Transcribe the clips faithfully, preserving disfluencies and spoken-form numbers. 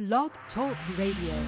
Blog Talk Radio.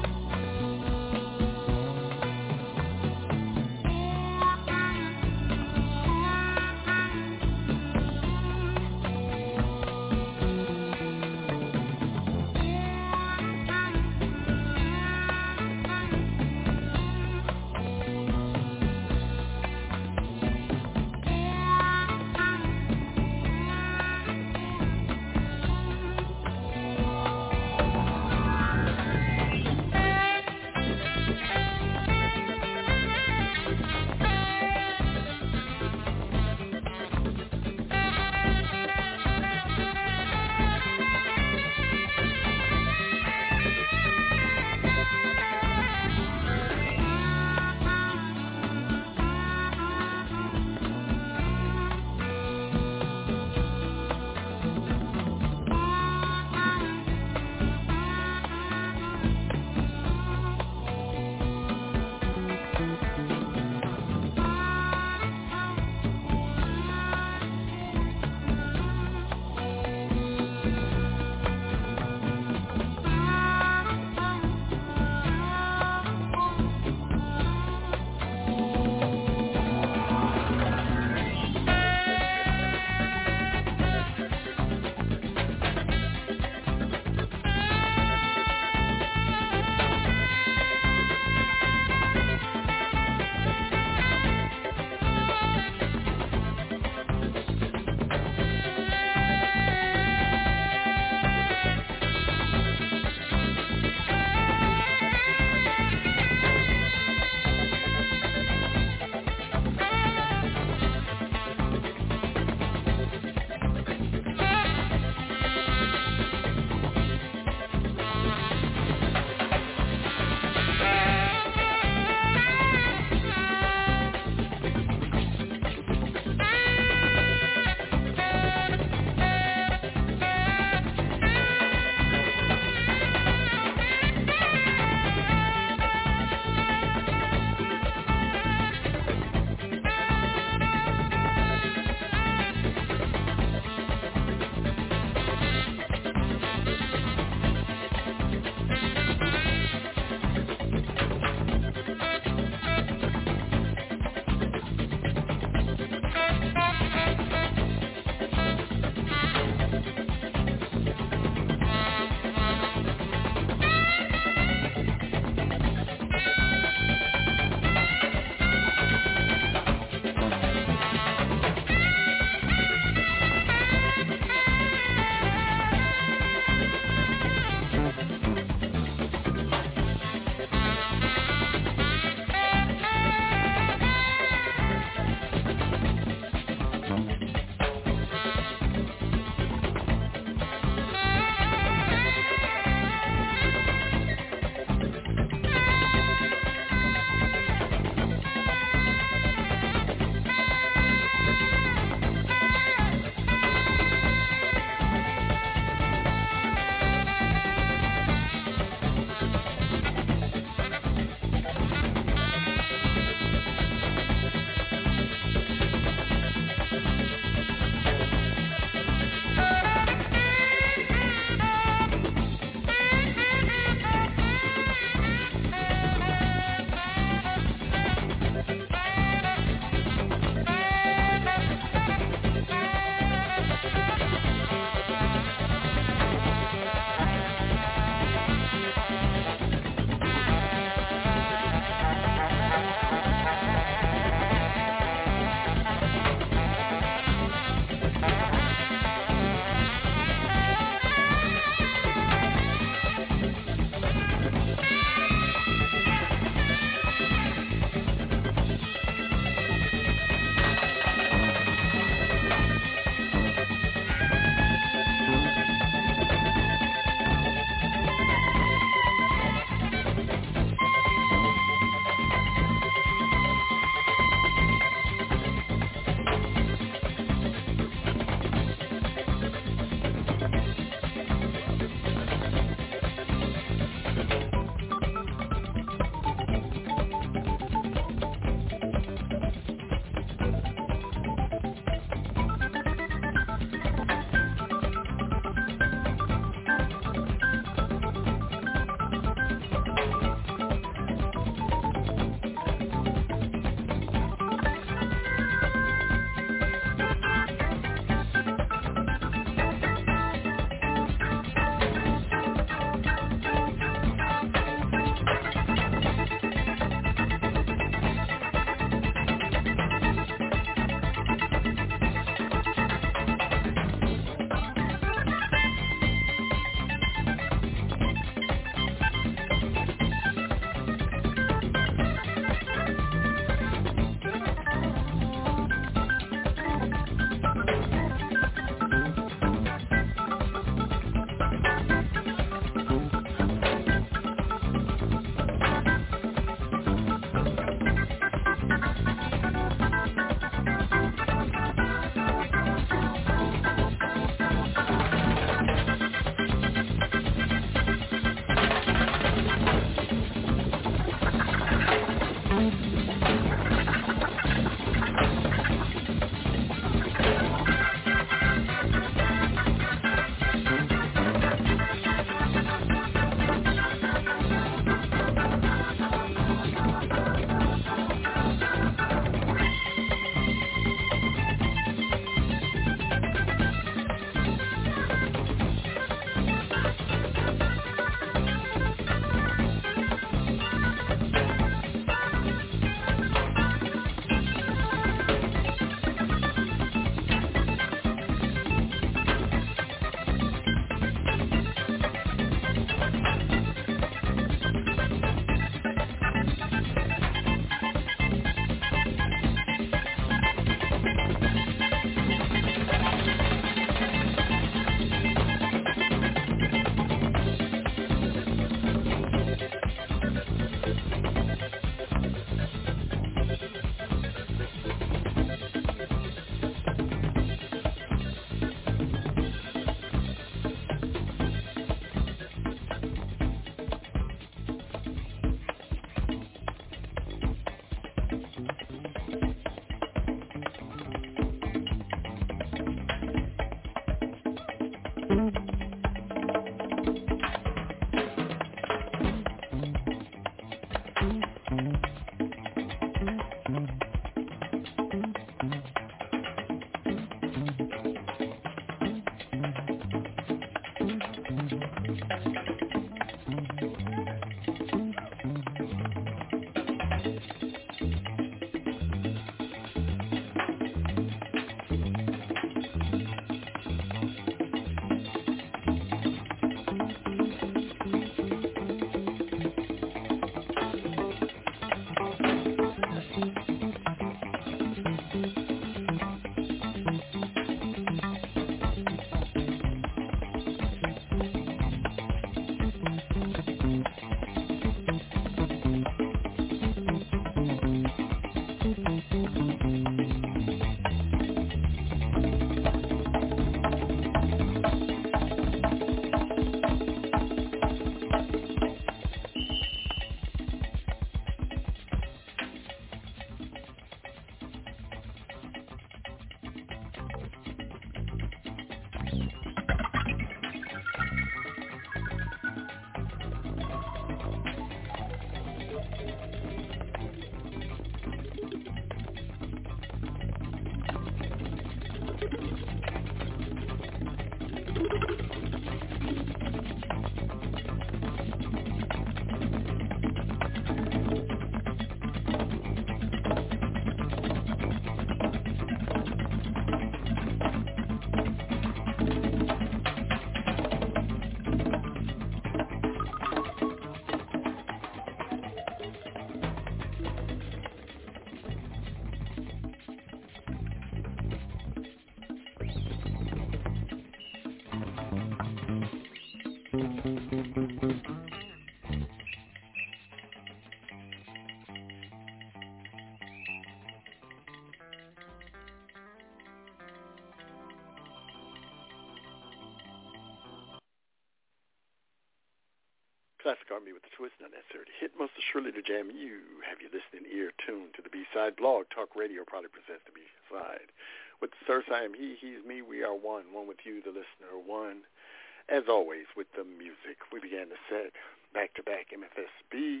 Classic R and B with the twist, not necessary to hit, most assuredly to jam you. Have your listening ear tuned to the B-side. Blog Talk Radio probably presents the B-side. With the Sirs, I am he, he's me, we are one. One with you, the listener, one. As always, with the music. We began the set back-to-back M F S B.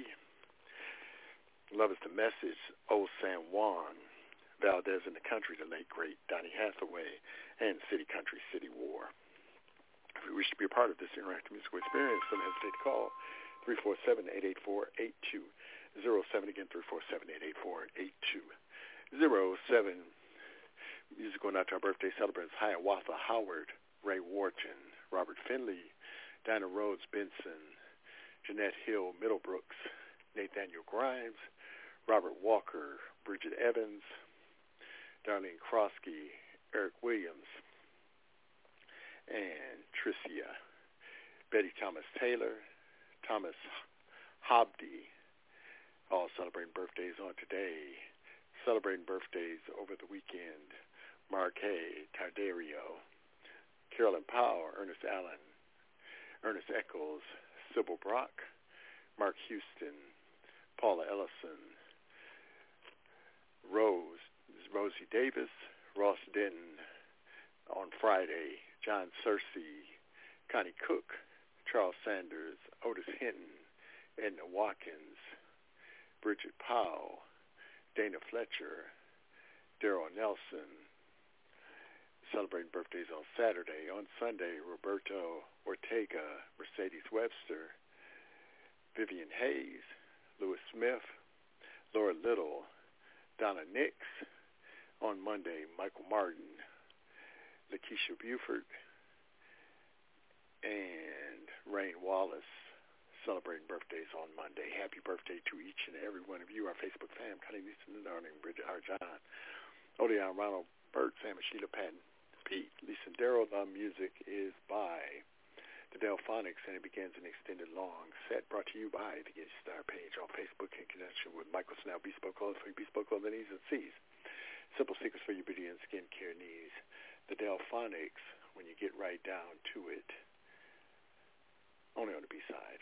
Love is the Message, Old San Juan. Valdez in the Country, the late, great Donny Hathaway. And City Country, City War. If you wish to be a part of this interactive musical experience, don't hesitate to call three four seven, eight eight four, eight two zero seven. Again, three four seven, eight eight four, eight two zero seven. Music going out to our birthday celebrants, Hiawatha Howard, Ray Wharton, Robert Finley, Dinah Rhodes Benson, Jeanette Hill Middlebrooks, Nathaniel Grimes, Robert Walker, Bridget Evans, Darlene Krosky, Eric Williams, and Tricia, Betty Thomas Taylor, Thomas Hobdy, all celebrating birthdays on today. Celebrating birthdays over the weekend, Mark Hay, Tardario, Carolyn Powell, Ernest Allen, Ernest Eccles, Sybil Brock, Mark Houston, Paula Ellison, Rose, Rosie Davis, Ross Denton on Friday, John Searcy, Connie Cook, Charles Sanders, Otis Hinton, Edna Watkins, Bridget Powell, Dana Fletcher, Daryl Nelson. Celebrating birthdays on Saturday. On Sunday, Roberto Ortega, Mercedes Webster, Vivian Hayes, Lewis Smith, Laura Little, Donna Nix. On Monday, Michael Martin, Lakeisha Buford, and Rain Wallace celebrating birthdays on Monday. Happy birthday to each and every one of you, our Facebook fam, Connie Leeson, Darling, Bridget Arjon, Odeon Ronald, Bert, Sam, and Sheila Patton, Pete, Lisa, and Daryl. The music is by the Delphonics, and it begins an extended long set brought to you by the Get Star page on Facebook in connection with Michael Snell, Bespoke Clothing for Bespoke Clothing E's and C's. Simple secrets for your beauty and skincare needs. The Delphonics, when you get right down to it, only on the B-side.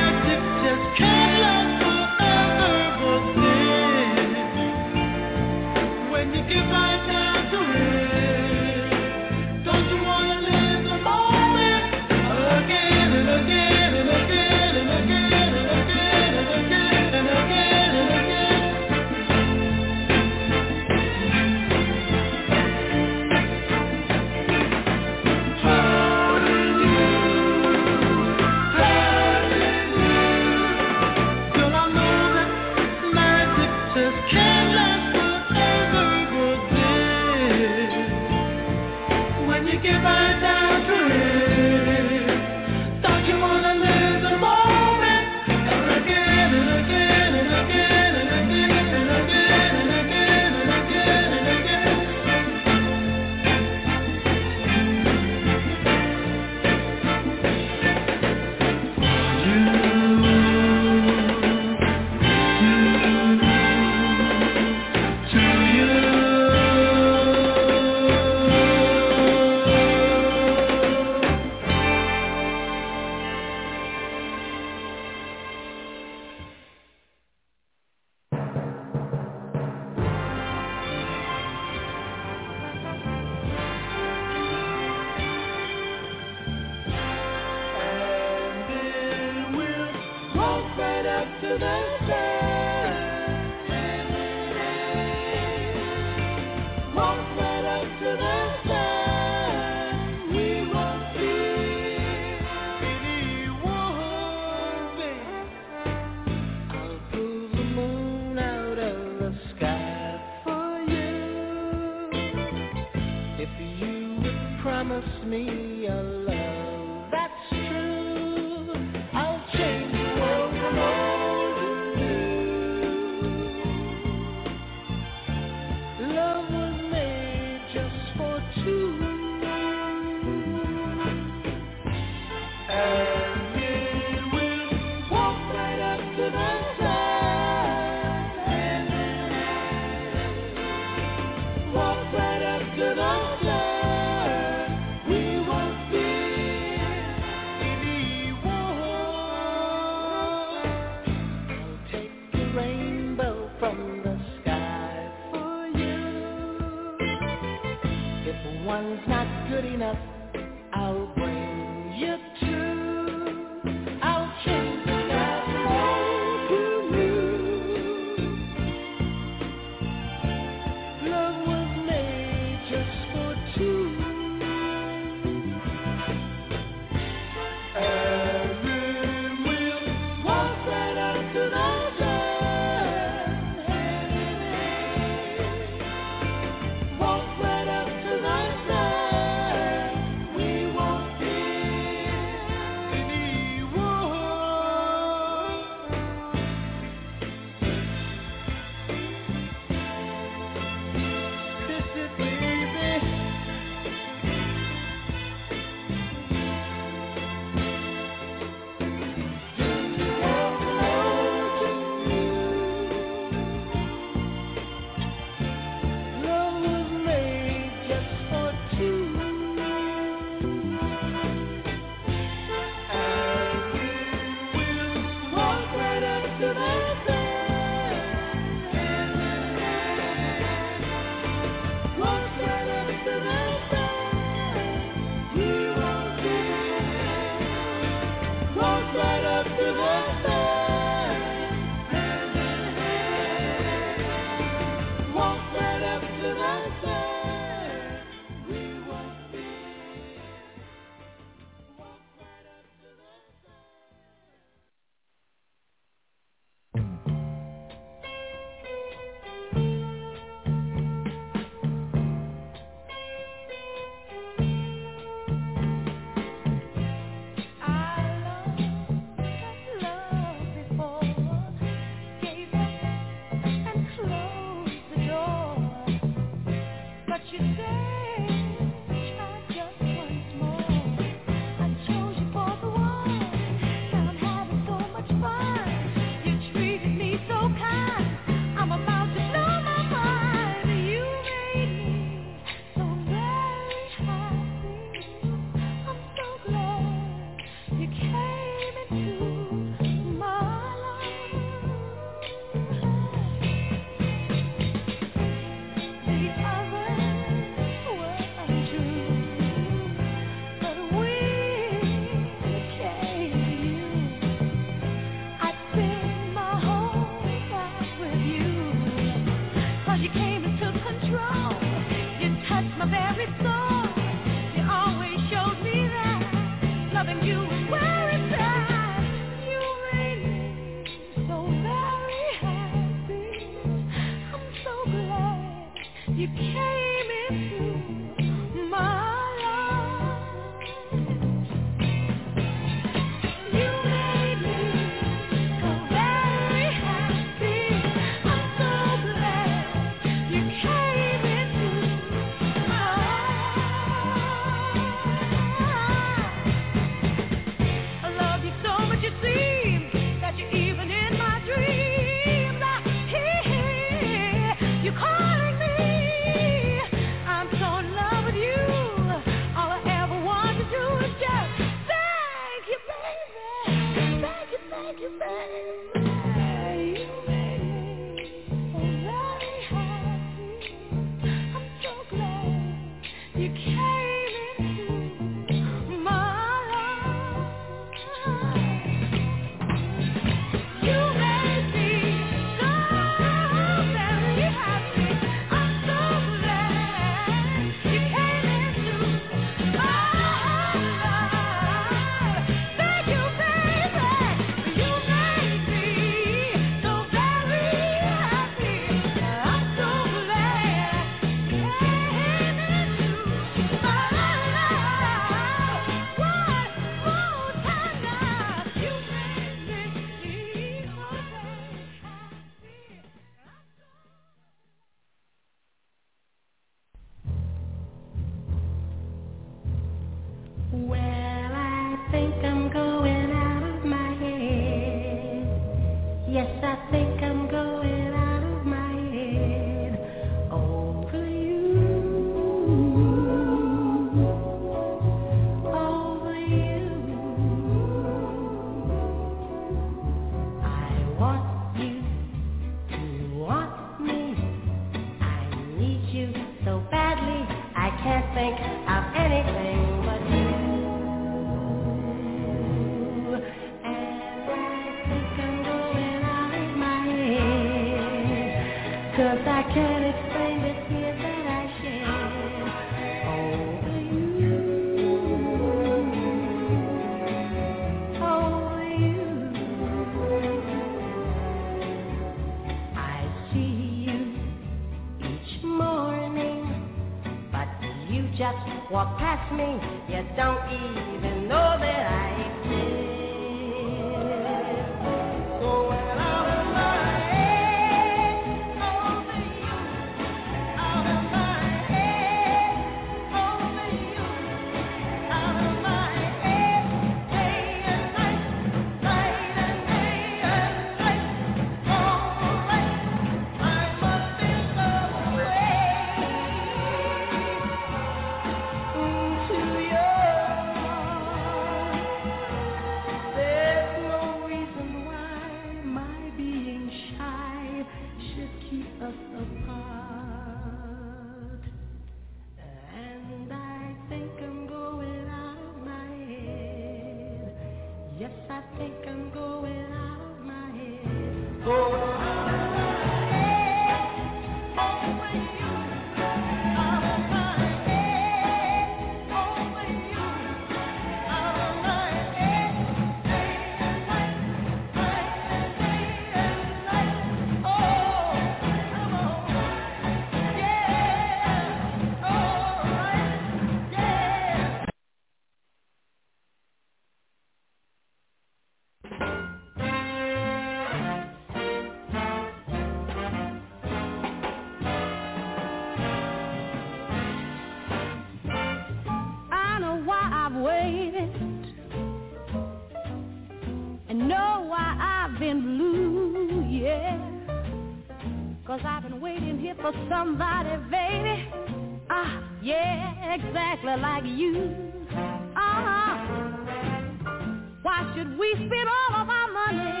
'cause I've been waiting here for somebody, baby. Ah, yeah, exactly like you. Uh-huh. Why should we spend all of our money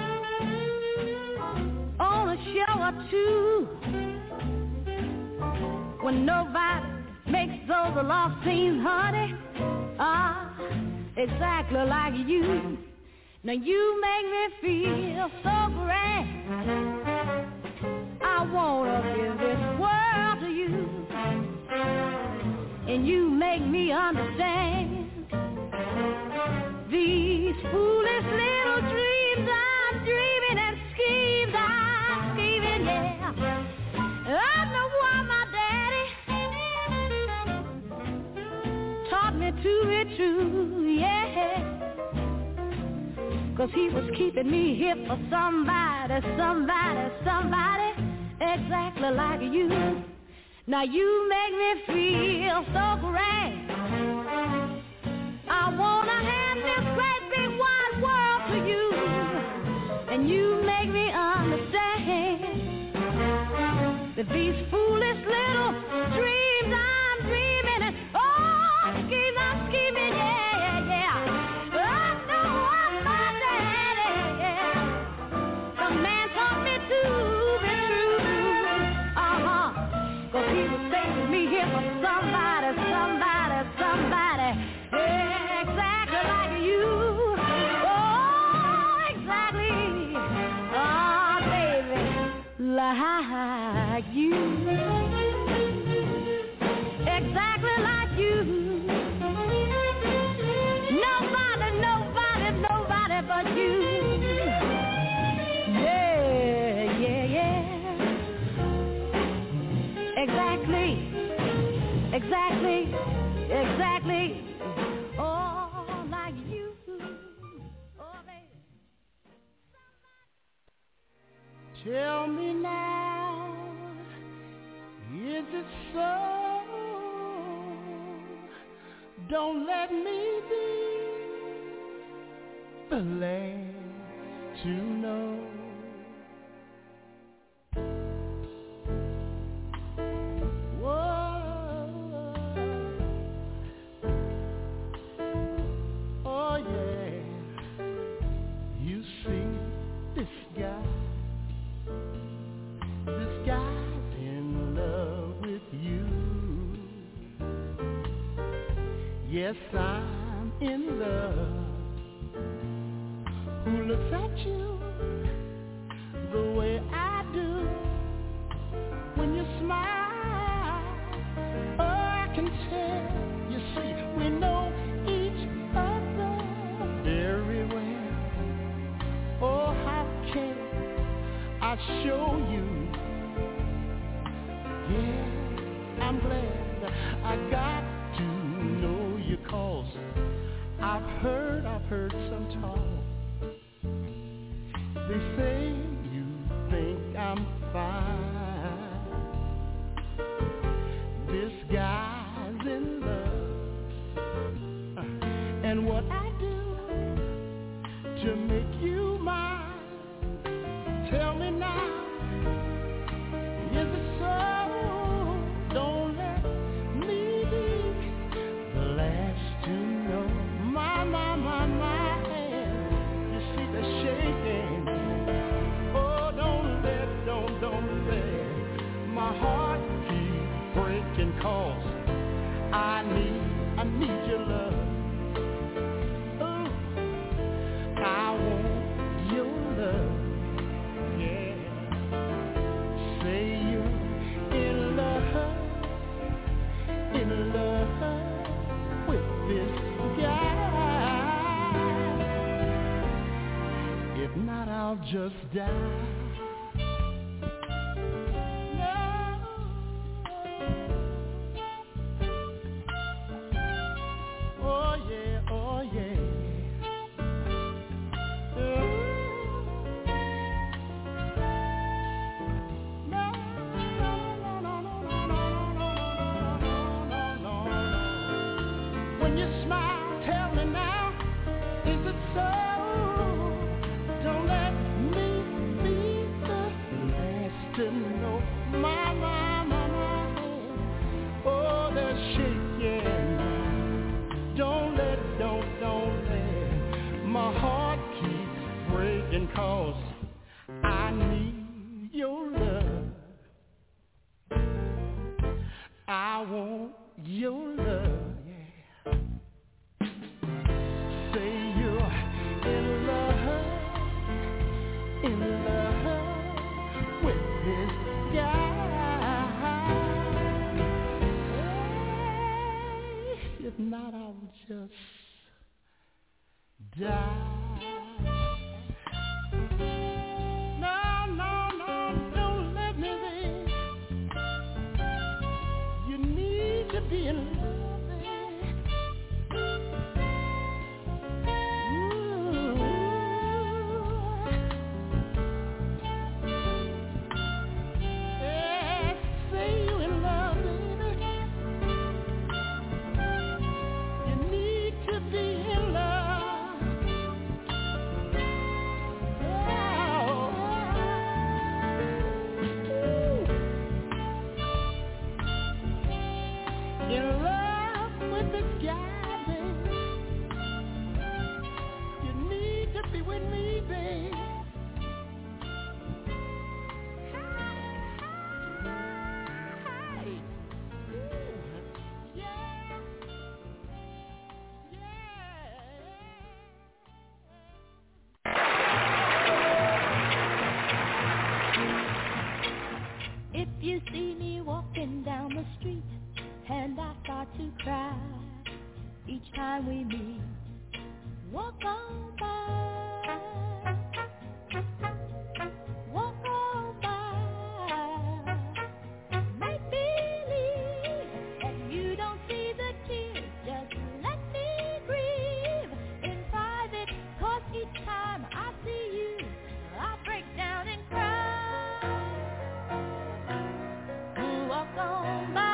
on a show or two when nobody makes those love scenes, honey? Ah, exactly like you. Now you make me feel so great. I wanna give this world to you, and you make me understand these foolish little dreams I'm dreaming and schemes I'm scheming, yeah. I know why my daddy taught me to be true, yeah. 'Cause he was keeping me here for somebody, somebody, somebody, exactly like you. Now you make me feel so great. I wanna hand this great big wide world to you, and you make me understand that these foolish little dreams I'm dreaming and oh, schemes I'm scheming, yeah, yeah, yeah. I know I'm my daddy, yeah. The man taught me to be true, uh-huh. 'Cause he was taking me here for somebody, somebody, somebody, yeah, exactly like you. Oh, exactly, oh, baby, like you. Exactly like you. Nobody, nobody, nobody but you. Yeah, yeah, yeah. Exactly, exactly, exactly. Oh, like you. Oh, baby. Tell me now, is it so? Don't let me be the last to know. Whoa. Oh yeah, you see this guy, this guy's in love with you. Yes, I'm in love. Who looks at you the way I do when you smile? Oh, I can tell. You see, we know each other very well. Oh, how can I show you? Yeah, I'm glad I got to know you, 'cause I've heard, I've heard some talk. They say you think I'm fine. This guy's in love. And what I do to make you mine? Tell me now, is it so? Don't let me be the last to know. My, my, my, my hand, you see the shaking. Oh, don't let, don't, don't let my heart keep breaking, 'cause I need, I need your love. Oh, I want your love. Yeah. Say you're in love, in love with this guy. If not, I'll just die. No. Oh yeah, oh yeah. When you smile, tell me now, is it so? Don't let me be the last to know. your love, yeah. Say you're in love, in love with this guy. Hey, if not, I'll just die. Be in love, ooh. Yeah, say you in love, baby. You need to be in love. Oh. In love with this guy, baby. You need to be with me, baby. Hey, ooh, yeah, yeah. If you see me walking down the street and I start to cry each time we meet, walk on by, walk on by. Make believe that you don't see the tears, just let me grieve in private, 'cause each time I see you, I break down and cry. Walk on by.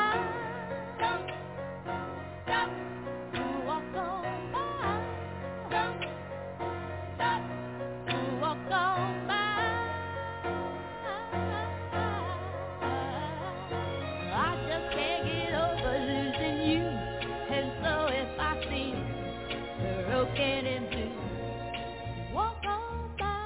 Broken in blue, walk on by,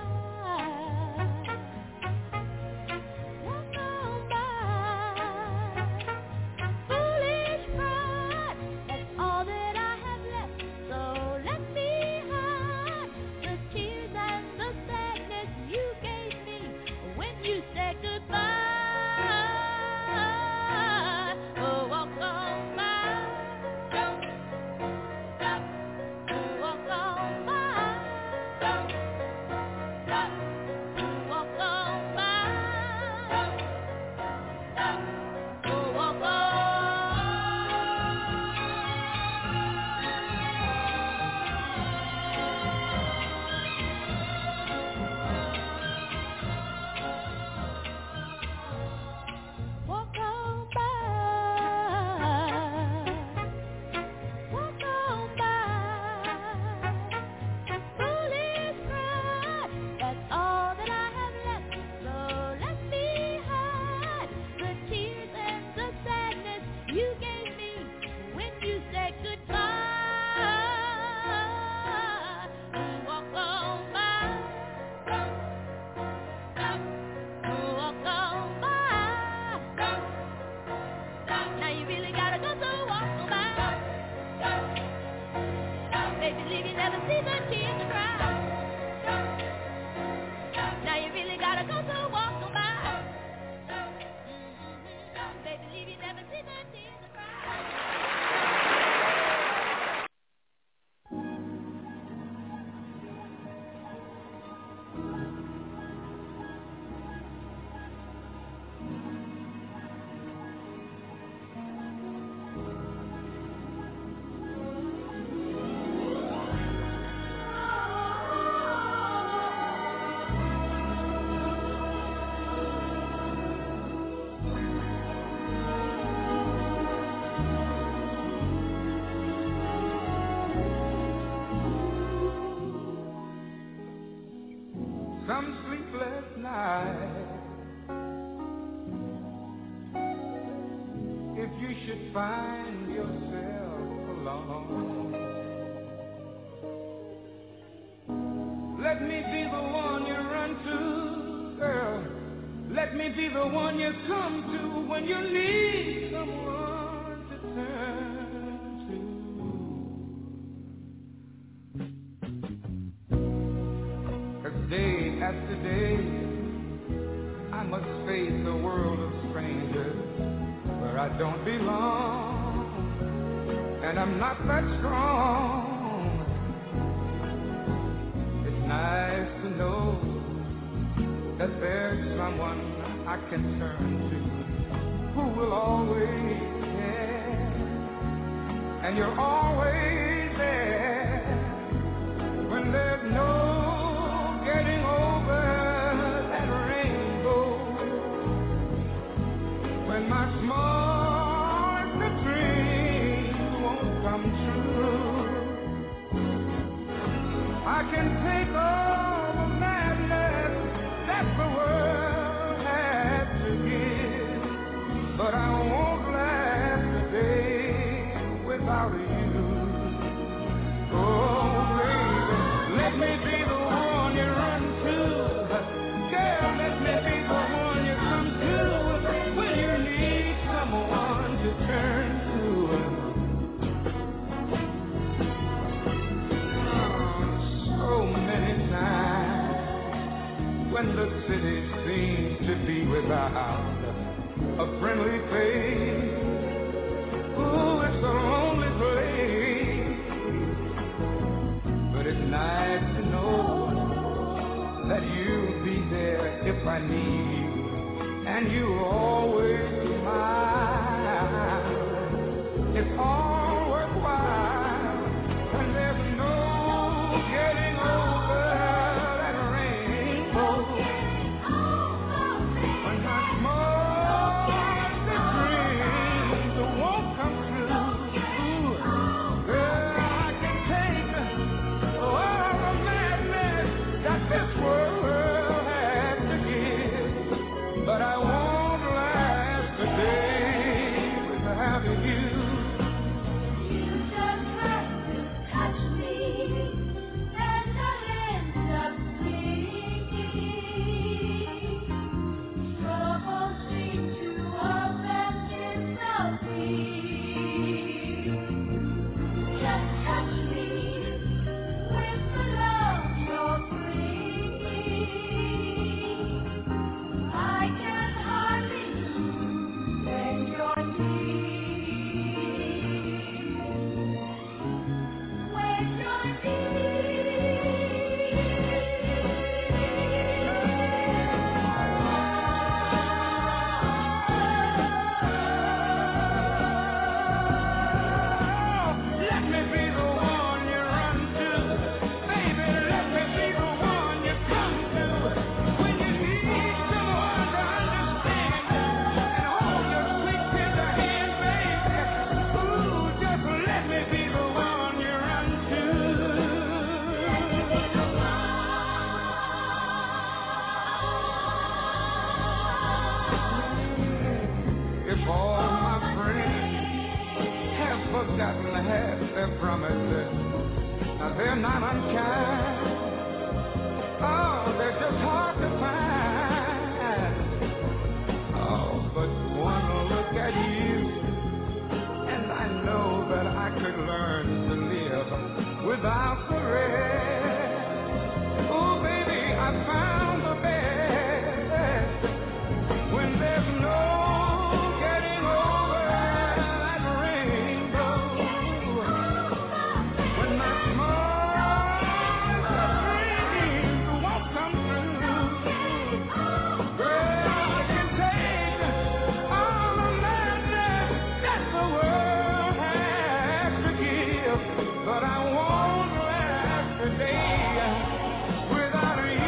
walk on by. Foolish pride, that's all that I have left. So let me hide the tears and the sadness you gave me when you said goodbye. Oh, walk on by. Some sleepless night, if you should find yourself alone, let me be the one you run to, girl. Let me be the one you come to when you need someone to turn that today I must face a world of strangers where I don't belong, and I'm not that strong. It's nice to know that there's someone I can turn to who will always care, and you're always there when there's no getting over that rainbow, when my smallest dreams won't come true. I can take all the madness that the world has to give, but I won't last a day without you. Oh, baby, let me be the one you run to. Girl, let me be the one you come to when you need someone to turn to. Oh, so many times when the city seems to be without a friendly face, ooh, it's a lonely place. But it's nice to know that you'll be there if I need you, and you always smile. It's all worthwhile, and there's no getting over that rainbow. When my smallest dreams won't come true, girl, I can take all the madness that this world has to give, but I won't last a day without you. You just have to touch me, and I'll end up singing. Troubles seem to up and disappear. Just touch me with the love you're bringing. I can hardly lose when you're near. When you're Let me be the one you run to, baby. Let me be the one you come to when you need someone to understand and hold your sweet tender hand, baby. Ooh, just let me be the one you run to. If all my friends have forgotten half their promises, now they're not unkind. Oh, they're just hard to find. Oh, but one look at you, and I know that I could learn to live without the rest. Oh, baby, I found the best when there's no getting over that rainbow. When my smallest dreams won't come true, girl, I can take all the madness that the world has to give, but I won't last a day without you.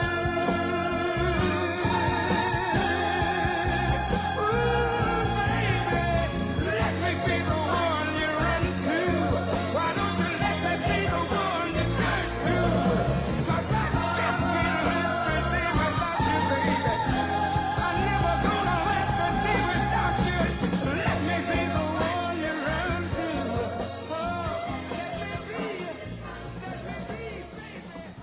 Ooh, baby, let me be the one you run to. Why don't you let me be the one you turn to? 'Cause I just can't last a day without you, baby. I'm never gonna last a day without you. Let me be the one you run to. Oh, let me be, let me be, baby.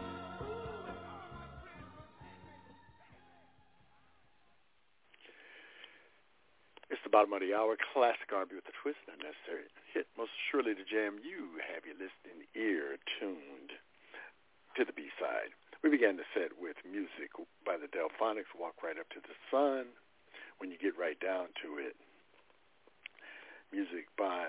It's the bottom of the hour. Classic R and B with a twist, not necessary hit. Most surely to jam you. Have you listening, ear tuned to the B-side. We began the set with music by the Delphonics, Walk Right Up to the Sun, When You Get Right Down to It. Music by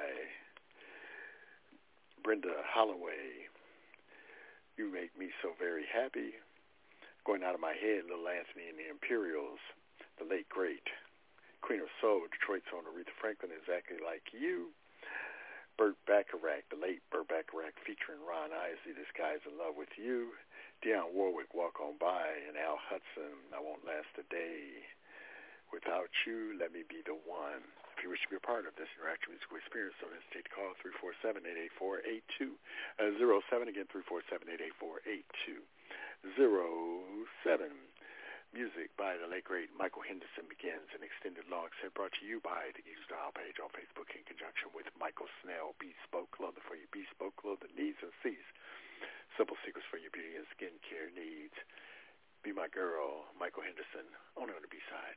Brenda Holloway, You Make Me So Very Happy. Going Out of My Head, Little Anthony and the Imperials, the late, great Queen of Soul, Detroit's own Aretha Franklin, Exactly Like You. Burt Bacharach, the late Burt Bacharach, featuring Ron Isley, This Guy's in Love with You. Dionne Warwick, Walk On By, and Al Hudson, I Won't Last a Day Without You, Let Me Be the One. If you wish to be a part of this interactive musical experience, don't hesitate to call three four seven, eight eight four, eight two zero seven. Again, three four seven, eight eight four, eight two zero seven. Music by the late, great Michael Henderson begins an extended long set brought to you by the Geeks Dial page on Facebook in conjunction with Michael Snell, Bespoke Clothing for your bespoke clothing needs and sees. Simple secrets for your beauty and skincare needs. Be My Girl, Michael Henderson, only on the B-side.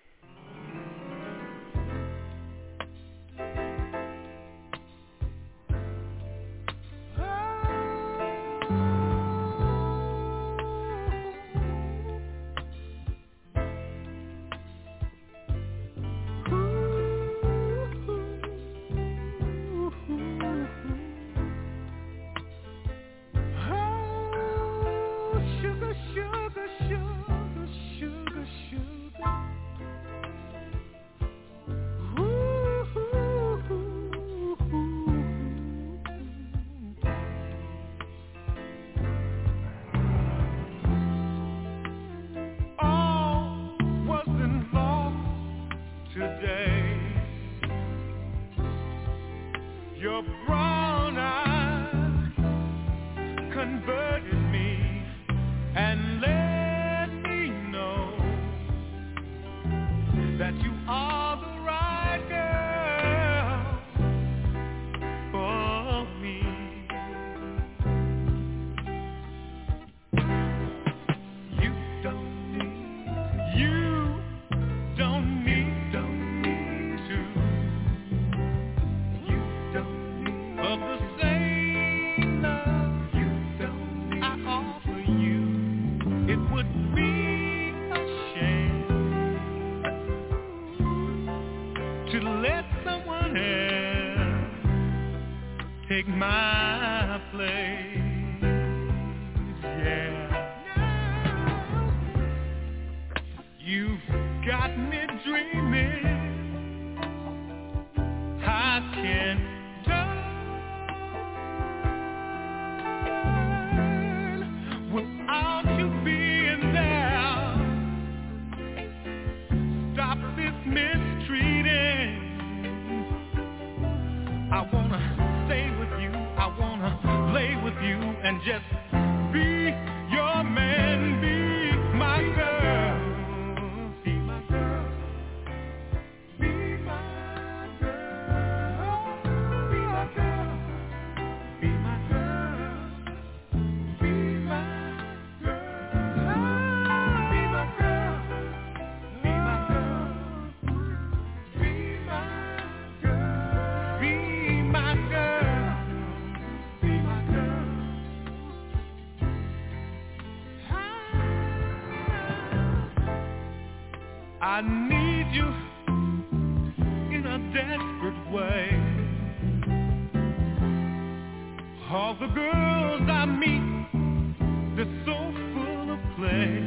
I need you in a desperate way. All the girls I meet, they're so full of play.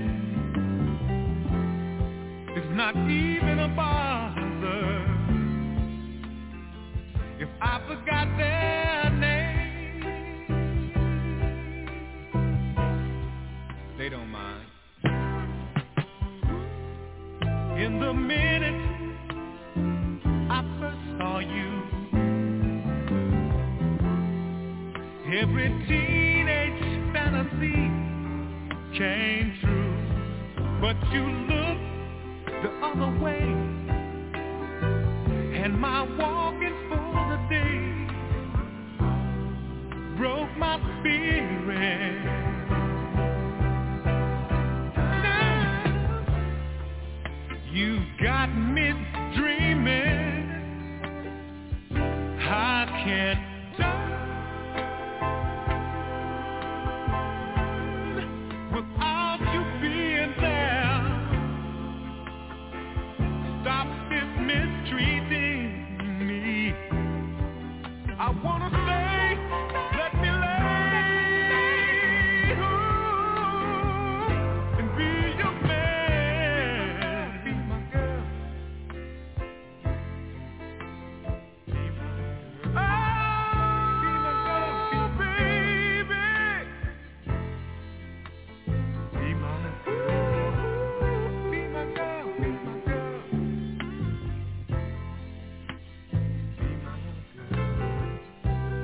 It's not even a bother if I forgot their name. They don't mind. In the minute I first saw you, every teenage fantasy came true. But you looked the other way, and my walking for the day broke my spirit. You got me dreaming I can't die without wanna stay, let me lay home and be your man. Be my girl. Be my girl. Oh, be my girl, baby. Be my girl. Be my girl. Be my girl. Be my girl.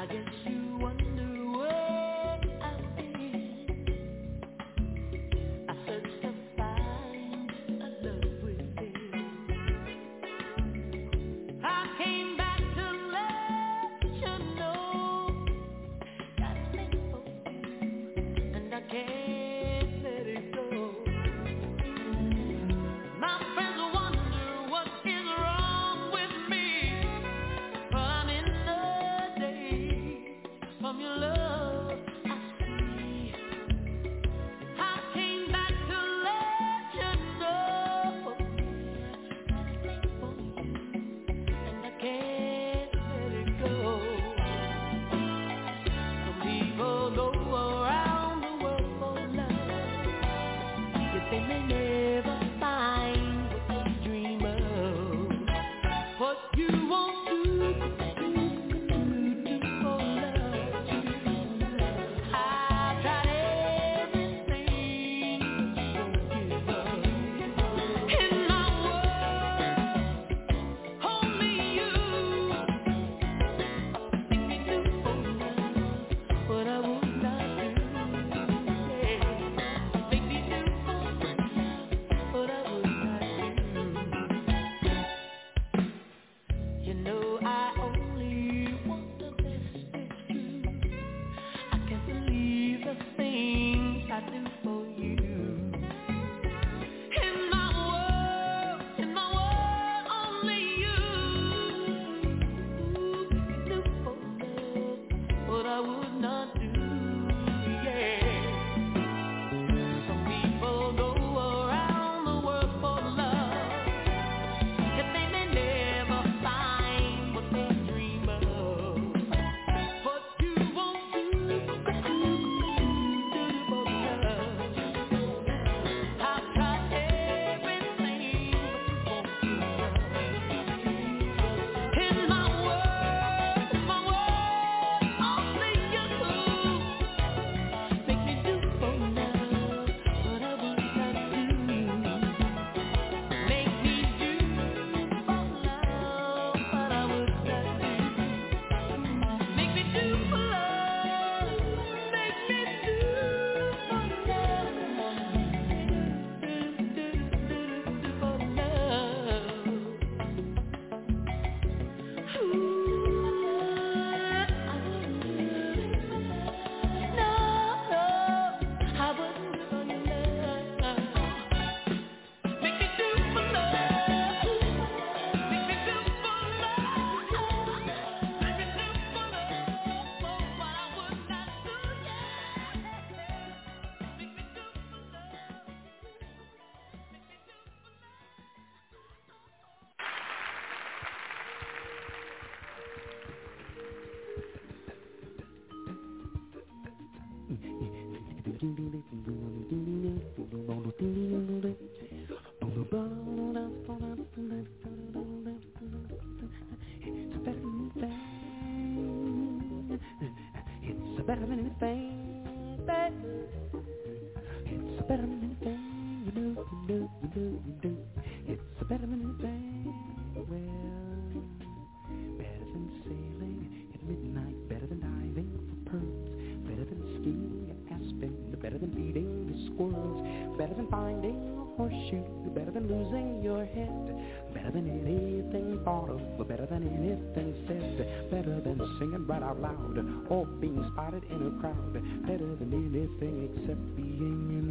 Or being spotted in a crowd, better than anything except being in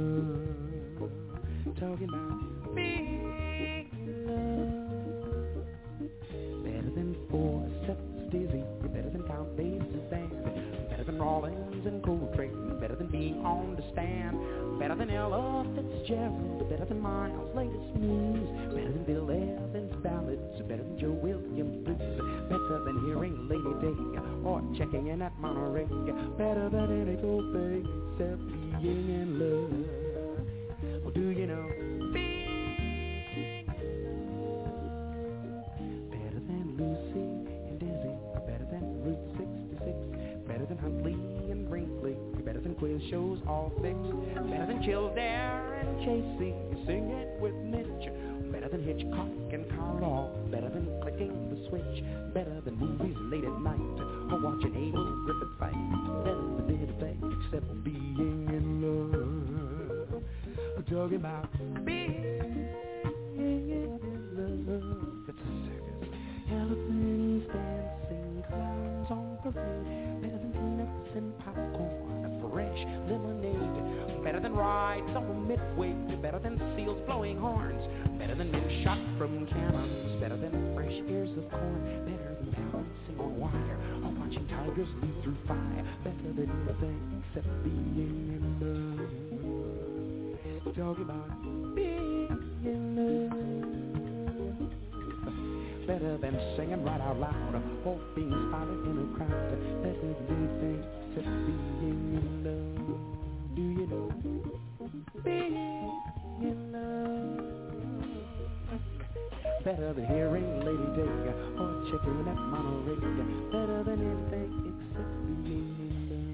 love. Talking about being in love. Better than four sets dizzy, better than Count Basie's band, better than Rollins and Coltrane, better than being on the stand, better than Ella Fitzgerald, better than Miles' latest news, better than Bill Evans' ballads, better than Joe Williams' blues, better than hearing Lady Day or checking in at Monterey, better than any old thing except being in love. Well, do you know being in love? Better than Lucy and Dizzy, better than Route sixty-six, better than Huntley and Brinkley, better than quiz shows all fixed, better than Kildare and Chasey, sing it with Mitch, better than Hitchcock and Carl, better than clicking the switch, better than movies late at night, watching Abel Griffith fight. Better than anything except being in love. We're talking about being in love. It's a circus. Elephants dancing, clowns on parade. Better than peanuts and popcorn, a fresh lemonade. Better than rides on midway. Better than seals blowing horns. Better than men shot from cannons. Better than fresh ears of corn. Better than balancing on wire or watching tigers leap through fire. Better than anything except being in love. Talking about being in love. Better than singing right out loud or being spotted in a crowd. Better than anything except being in love. Do you know? Being in love. Better than hearing Lady Day or checking at Monterey. Better than anything except being in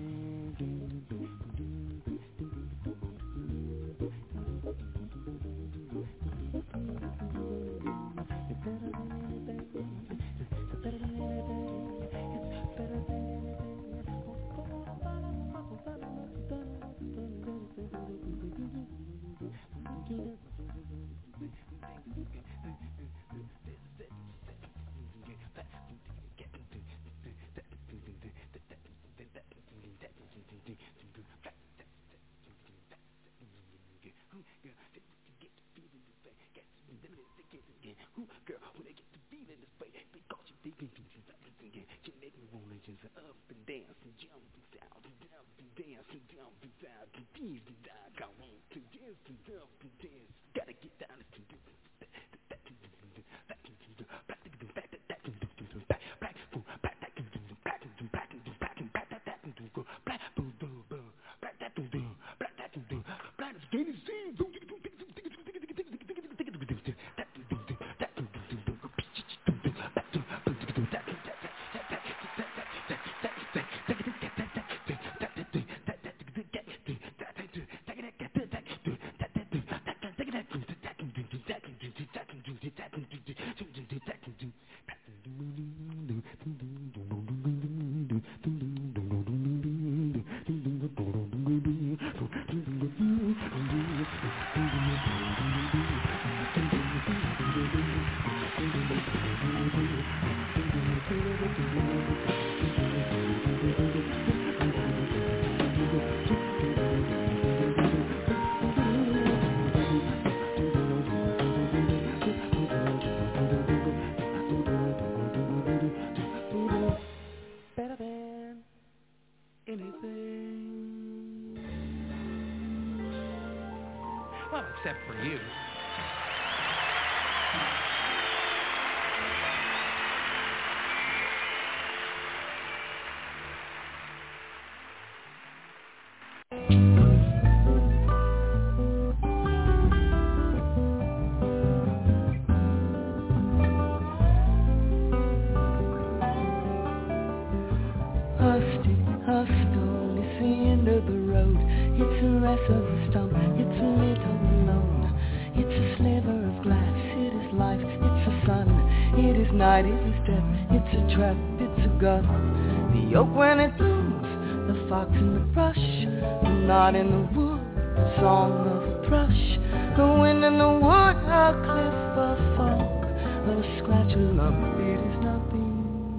except for you. Not in the wood, the song of a thrush. The wind in the wood, a cliff, a fog, a scratch, a lump. It is nothing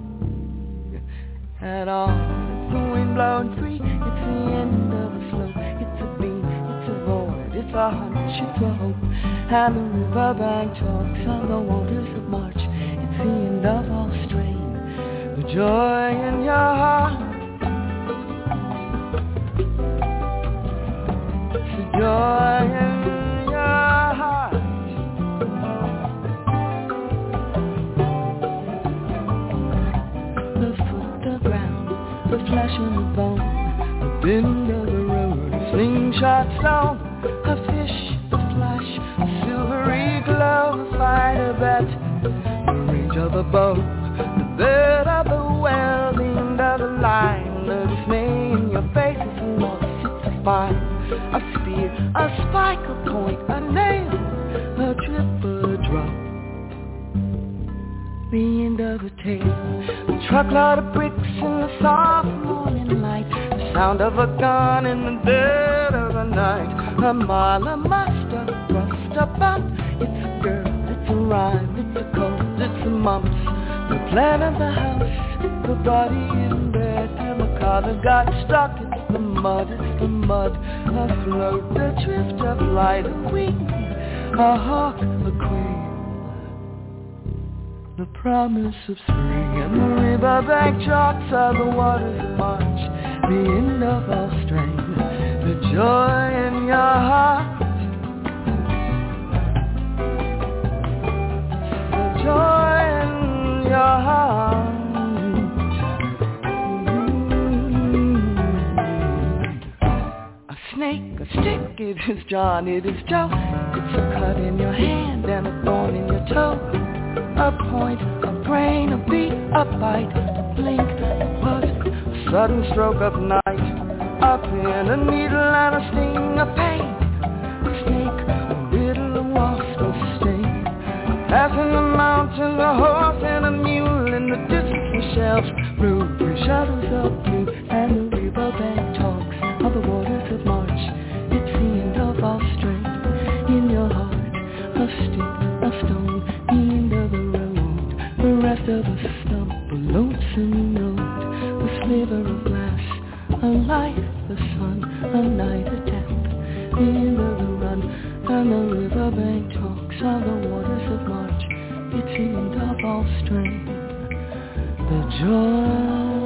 at all. It's the wind blowing free. It's the end of a flow. It's a beam, it's a void, it's a hunch, it's a hope. And the riverbank talks of the waters of March. It's the end of all strain, the joy in your heart. Joy in your heart. The foot, the ground, the flesh and the bone, the bend of the road, a slingshot stone, a fish, the flash, a silvery glow, a fighter bet, the range of a bow, the bird of the well, the end of the line, the dismay in your face is a loss, it's a fine. A spear, a spike, a point, a nail, a drip, a drop, the end of a tale. A truckload of bricks in the sound of a gun in the dead of the night. A mile, a master, rust about. It's a girl, it's a rhyme, it's a cold, it's a mumps. The plan of the house, the body in bed, and the car that got stuck. It's the mud, it's the mud. Afloat, the drift of light, a wing, a hawk, a queen. The promise of spring and the riverbank chalks are the waters of March. The end of all strain, the joy in your heart, the joy in your heart. Mm-hmm. A snake, a stick, it is John, it is Joe. It's a cut in your hand and a thorn in your toe. A point, a brain, a beat, a bite, a blink, a buzz, a sudden stroke of night. A pin, a needle and a sting, a pain, a snake, a riddle, a wasp, a sting. Pass in the mountains, a horse and a mule in the distance shelves, blue, three shadows of blue, and the riverbank talks of the waters of March. It's the end of all strength in your heart, a stick, a stone, the end of the road, the rest of a stump, a lonesome note, a sliver of glass, a life, the sun, a night, a death, the end of the run, and the riverbank talks of the waters of March. It's the end of all strength, the joy.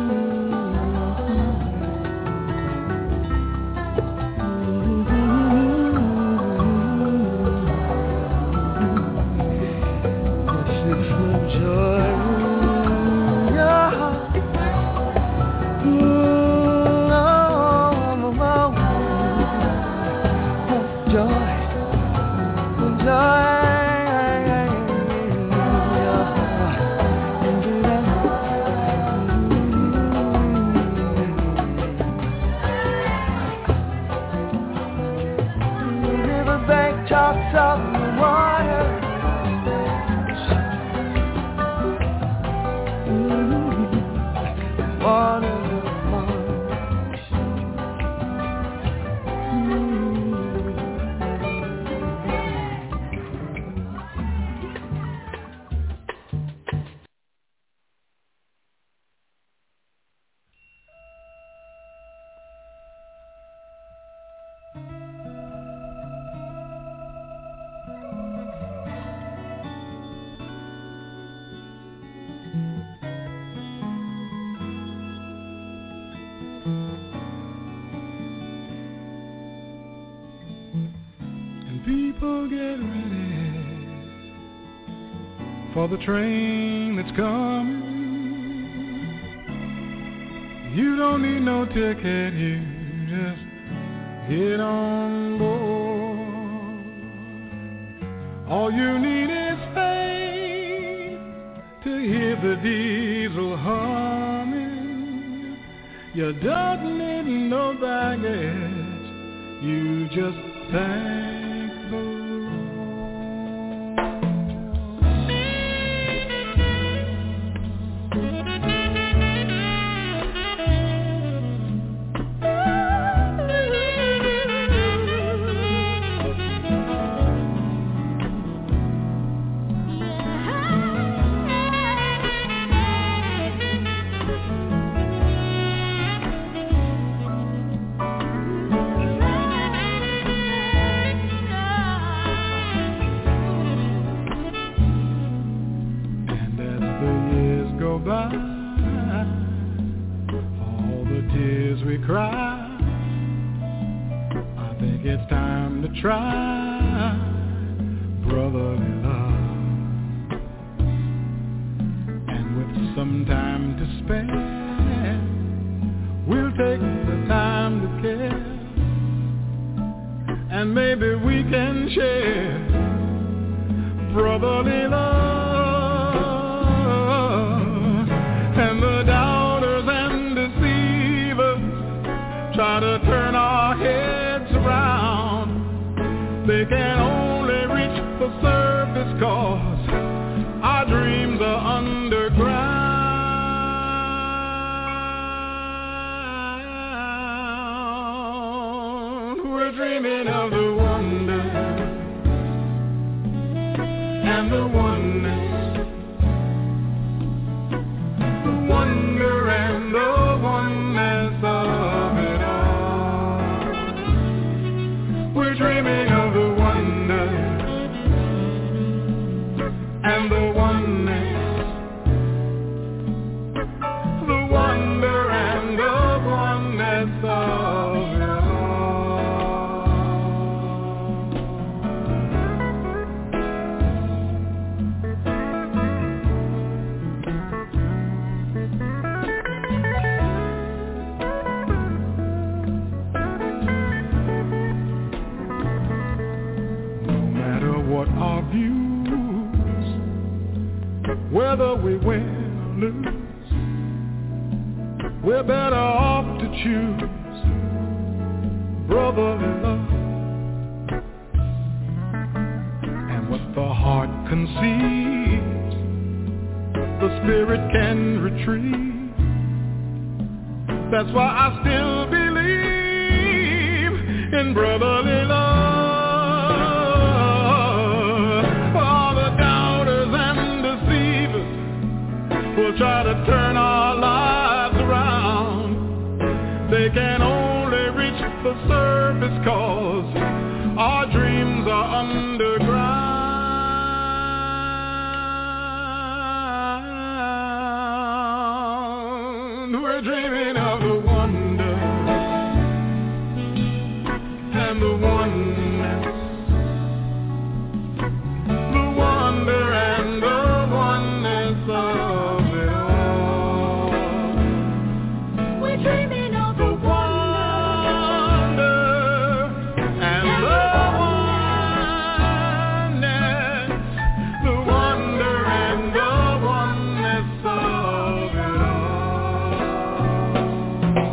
For the train that's coming, you don't need no ticket, you just get on board. All you need is faith to hear the diesel humming. You don't need no baggage, you just thank the Lord. Try brotherly love, and with some time to spare, we'll take the time to care, and maybe we can share brotherly love. And the doubters and deceivers try to turn our heads around. They can only reach the surface 'cause our dreams are underground. We're dreaming of the wonder and the oneness, the wonder and the oneness of it all. We're dreaming of the wonder and the oneness, the wonder and the oneness of it all. Our views, whether we win or lose, we're better off to choose brotherly love. And what the heart conceives, the spirit can retrieve. That's why I still believe in brotherly love. We'll try to turn our lives around. They can only reach the surface 'cause our dreams are underground. We're dreaming of the wonder and the oneness, the wonder and the oneness of dreaming of the wonder and the oneness, the wonder and the oneness of it all.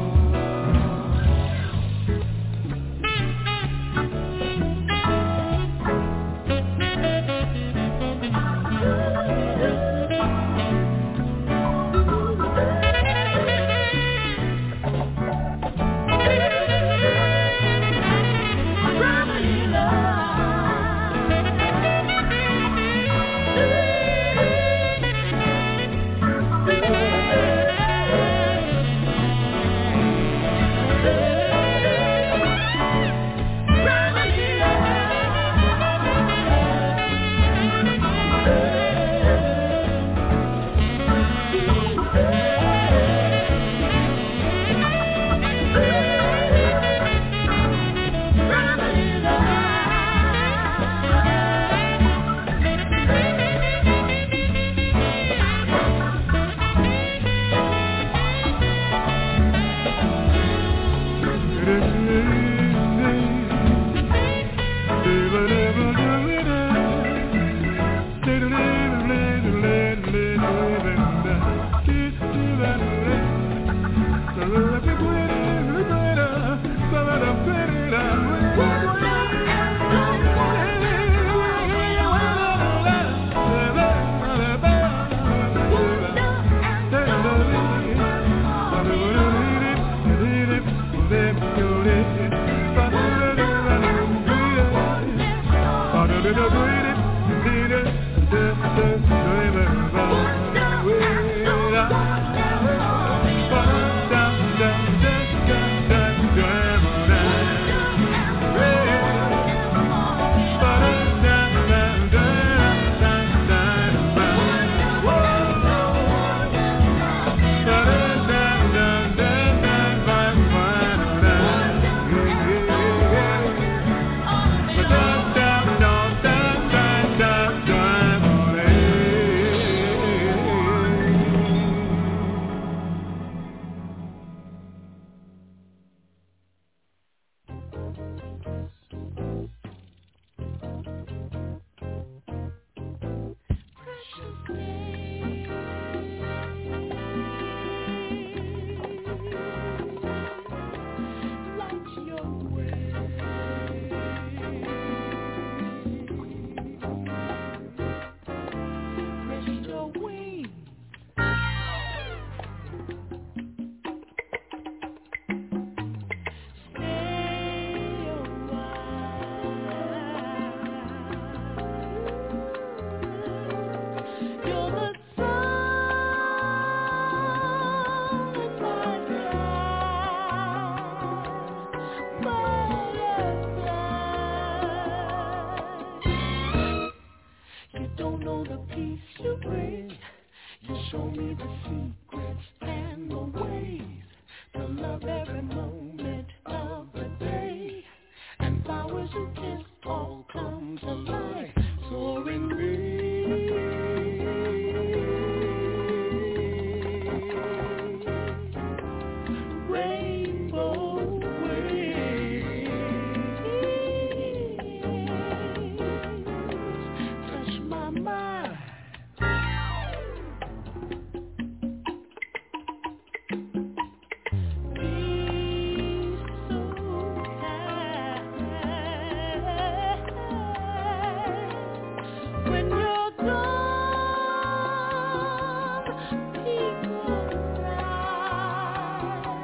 love every moment of the day. And flowers you kiss all come to life. Soaring rainbow waves touch my mind. When you're gone, people cry.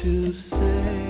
to say.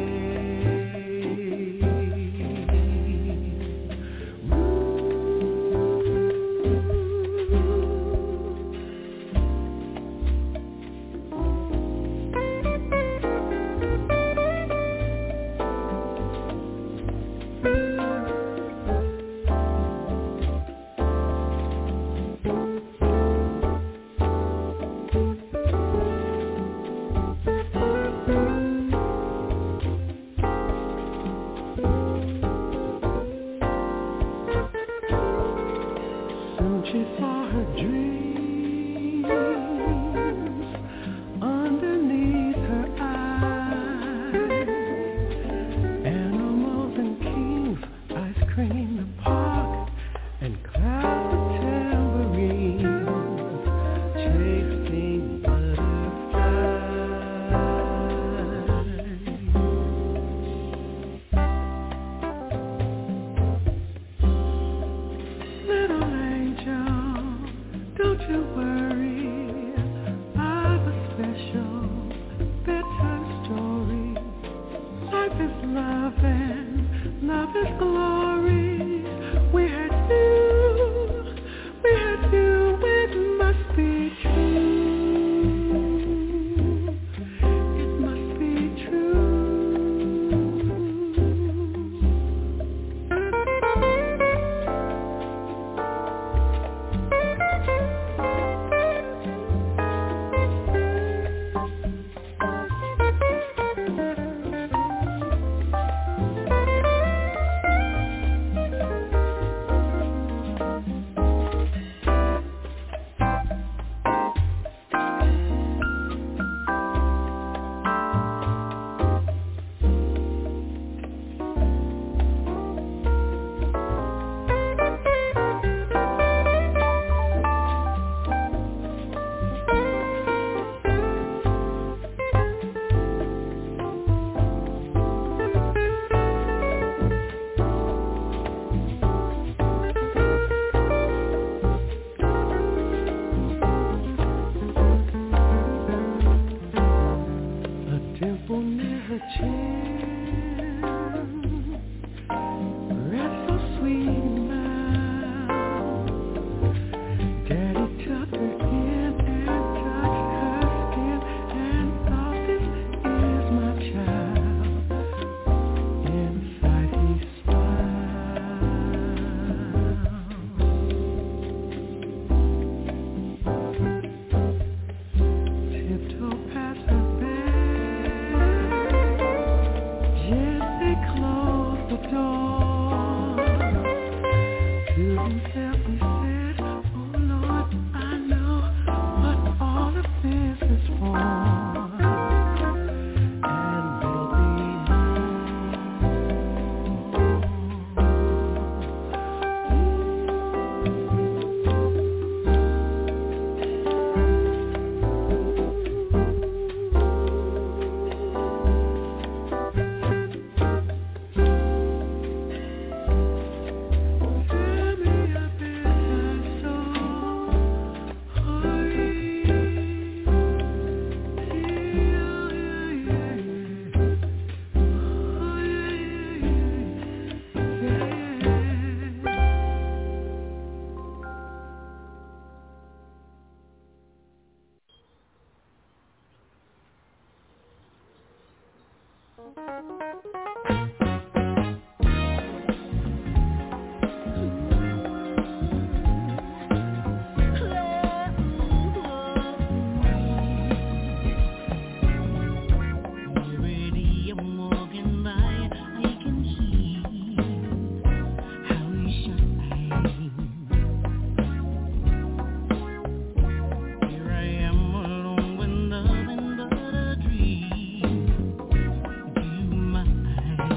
Dream, do you mind?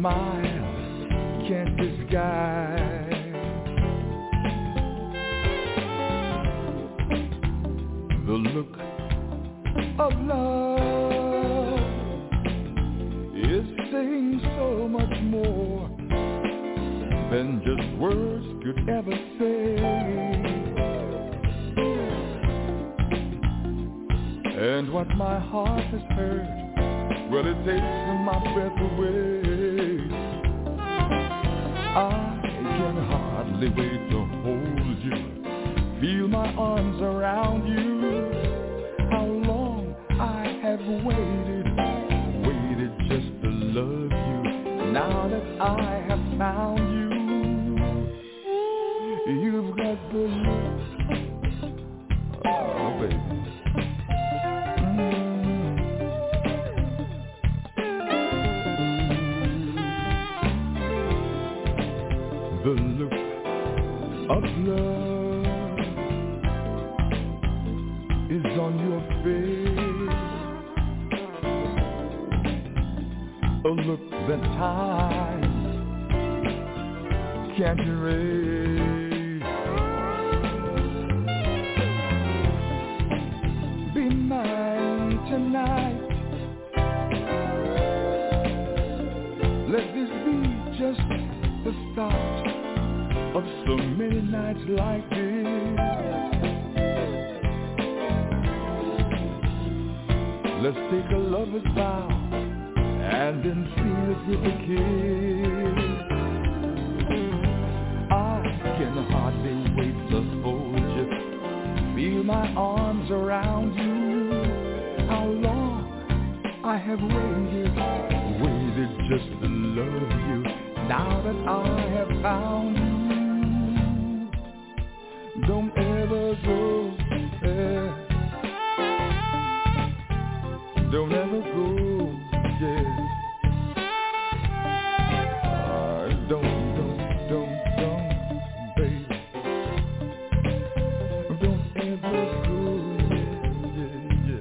smile can't disguise. The look of love is saying so much more than just words could ever say. And what my heart has heard, well, it takes my breath away. I can hardly wait to hold you, feel my arms around you. How long I have waited, waited just to love you. Now that I have found you, you've got the look, oh baby. The look of love is on your face, a look that time can't erase. Be mine tonight. Let this be just the start of so many nights like this. Let's take a lover's vow and then seal it with a kiss. I can hardly wait to hold you, feel my arms around you. How long I have waited, waited just to love you. Now that I have found you, don't ever go, yeah. Don't ever go, yeah. Uh, don't, don't, don't, don't, baby. Don't ever go, yeah, yeah,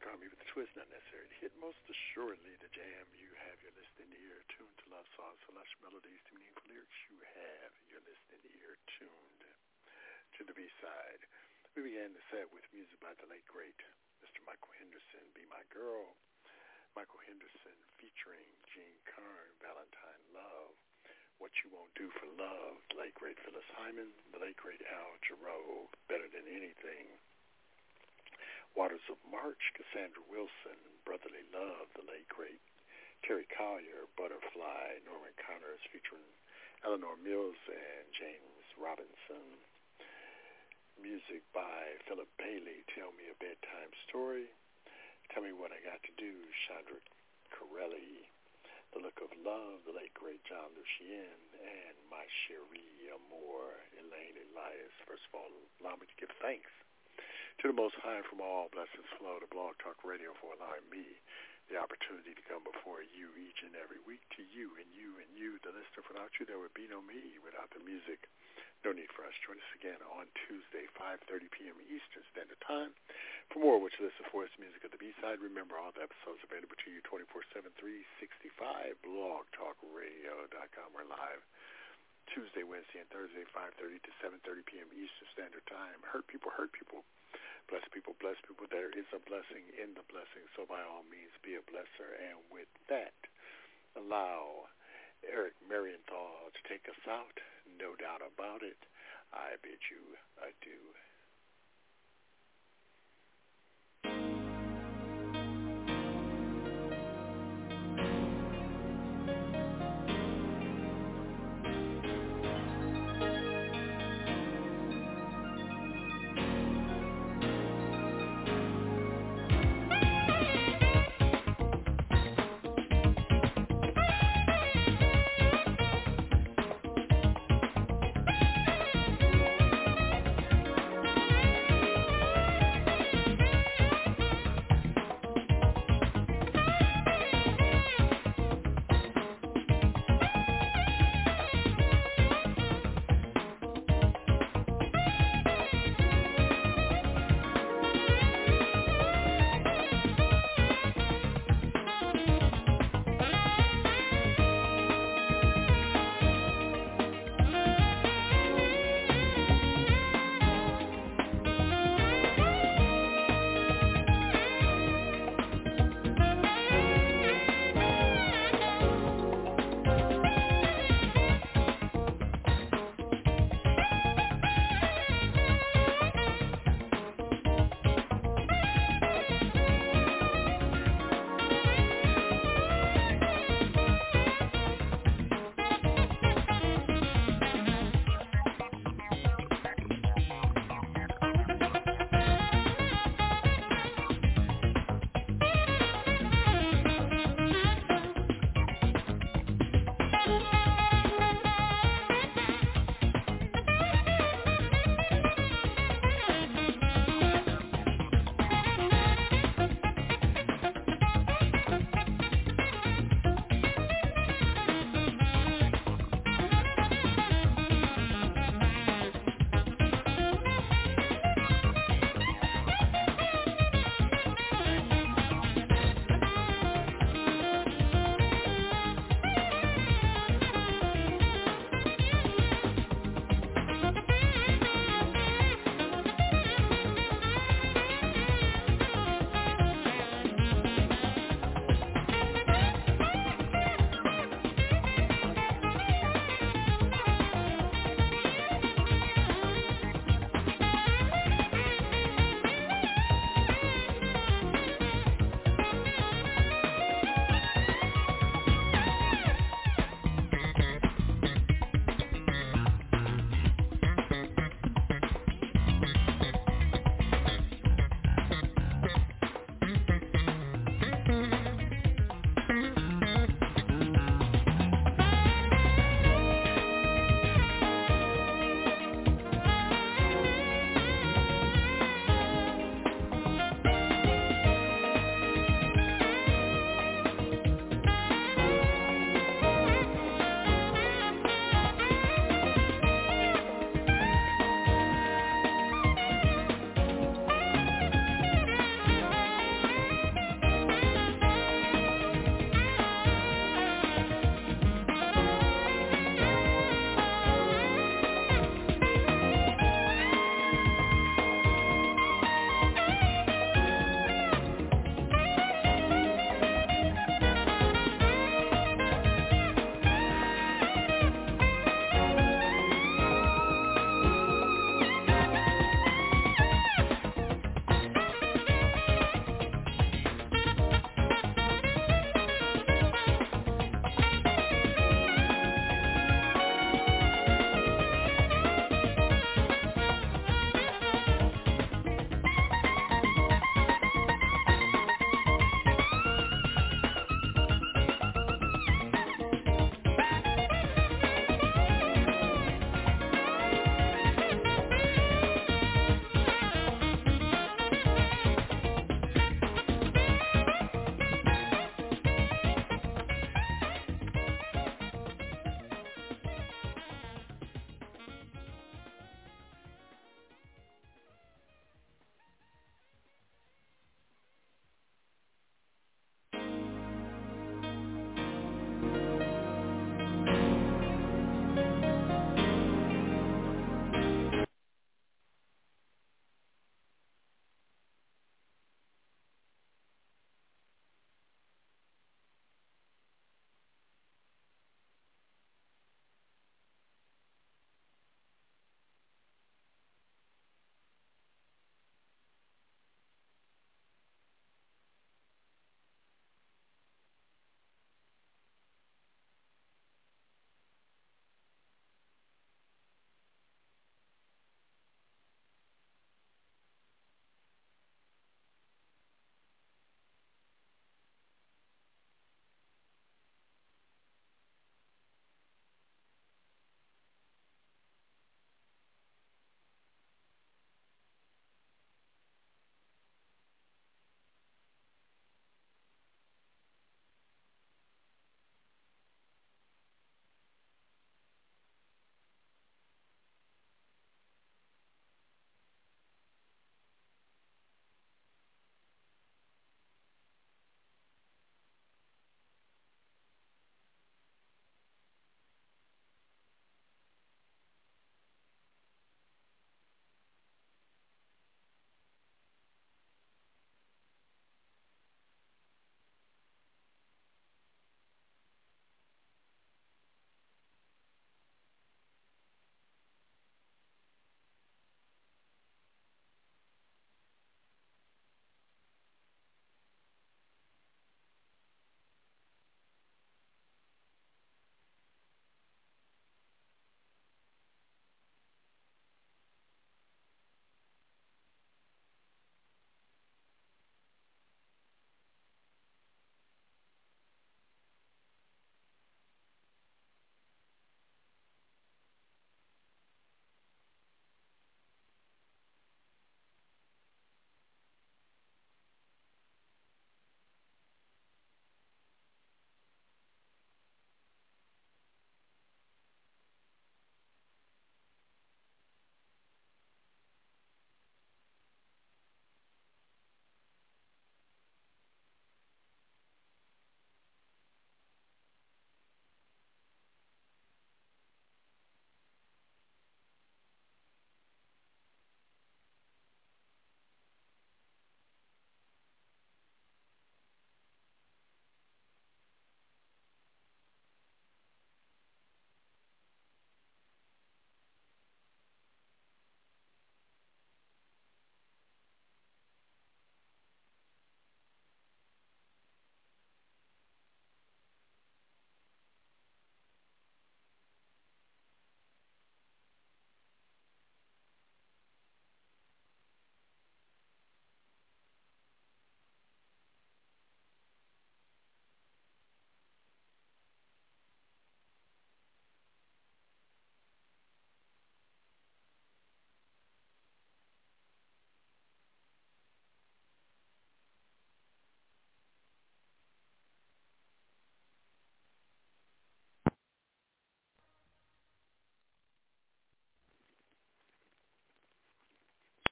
Army with the twist, not necessary to hit, most assuredly the jam. You have your listening ear tuned to love songs, so lush melodies to meaningful lyrics. You have your listening ear tuned to the B-side. We began the set with music by the late, great Mister Michael Henderson, Be My Girl. Michael Henderson featuring Gene Kern, Valentine Love, What You Won't Do for Love, the late, great Phyllis Hyman, the late, great Al Jarreau, Better Than Anything. Waters of March, Cassandra Wilson, Brotherly Love, the late, great Terry Collier, Butterfly, Norman Connors featuring Eleanor Mills and James Robinson. Music by Philip Bailey, Tell Me a Bedtime Story. Tell Me What I Got to Do, Chandra Corelli. The Look of Love, the late, great John Lucien, and My Cherie Amour, Elaine Elias. First of all, allow me to give thanks to the Most High, from all blessings flow to Blog Talk Radio for allowing me the opportunity to come before you each and every week. To you and you and you, the listener. Without you, there would be no me. Without the music, no need for us. Join us again on Tuesday, five thirty p.m. Eastern Standard Time. For more, which listen for us music at the B-side, remember all the episodes available to you twenty-four seven, three sixty-five, blog talk radio dot com. We're live Tuesday, Wednesday, and Thursday, five thirty to seven thirty p.m. Eastern Standard Time. Hurt people, hurt people. Bless people, bless people. There is a blessing in the blessing, so by all means be a blesser. And with that, allow Eric Marienthal to take us out. No doubt about it. I bid you adieu.